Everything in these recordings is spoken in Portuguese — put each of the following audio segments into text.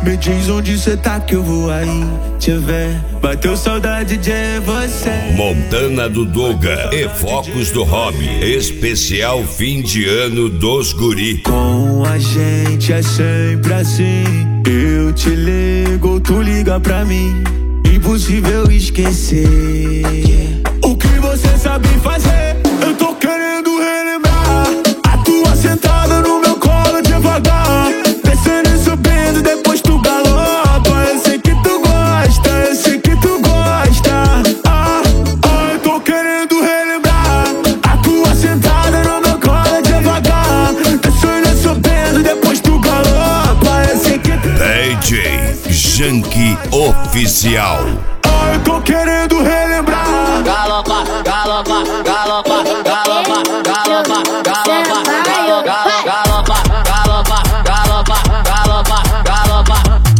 me diz onde cê tá que eu vou aí te ver. Bateu saudade de você. Montana do Doga e Focos do Hobby. Especial fim de ano dos guri. Com a gente é sempre assim. Eu te ligo, tu liga pra mim. Impossível esquecer o que você sabe fazer. Eu tô querendo relembrar a tua sentada no meu colo devagar, descendo e subindo, depois tu galopa. Eu sei que tu gosta, eu sei que tu gosta. Eu tô querendo relembrar a tua sentada no meu colo devagar, descendo e subindo, depois tu galopa. Eu sei que tu... DJ Janky Oficial. Eu tô querendo relembrar. Galopa, galopa, galopa, galopa, galopa, galopa, galopa, galopa, galopa, galopa, galopa.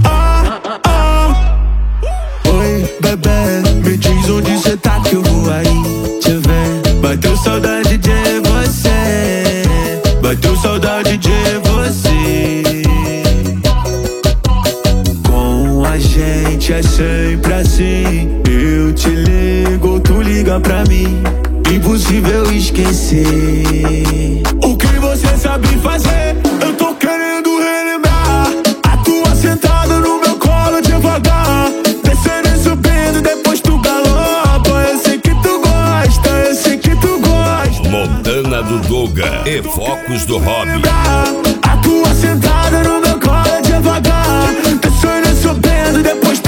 Oi, bebê, me diz onde cê tá que eu vou aí te ver. Bateu saudade de você, bateu saudade de você. Com a gente é sempre assim. Eu te ligo, tu liga pra mim. Impossível esquecer o que você sabe fazer. Eu tô querendo relembrar a tua sentada no meu colo devagar, descendo e subindo, depois tu galopa. Eu sei que tu gosta, eu sei que tu gosta. Montana do Doga e Focos do Hobby. A tua sentada no meu colo devagar, descendo e subindo, depois tu